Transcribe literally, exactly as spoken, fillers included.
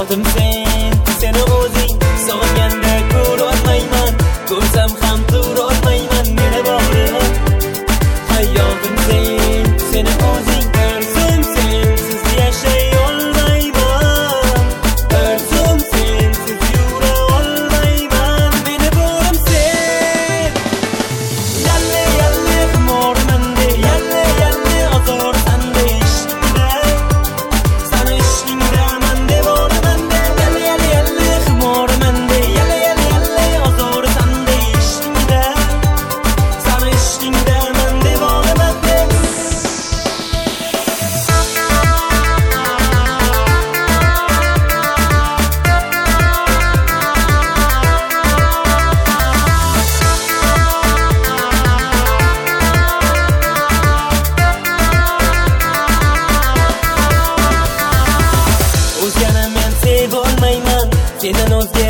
hayotim sen, seni o'zing sog'inganda ko'rolmayman, ko'rsam ham turolmayman meni borim. Hayotim sen, seni o'zing ko'rsam sensiz yashay olmayman, ko'rsam sensiz yura olmayman meni borim sen. Yalle yalle xumormanda, yalle yalle azormanda ishingda, sana ishingda manda boramanda. Yalle yalle yalle xumormanda, yalle yalle yalle azormanda ishingda, sana ishingda manda boramanda. O'zgani men sevolmayman, sendan o'zga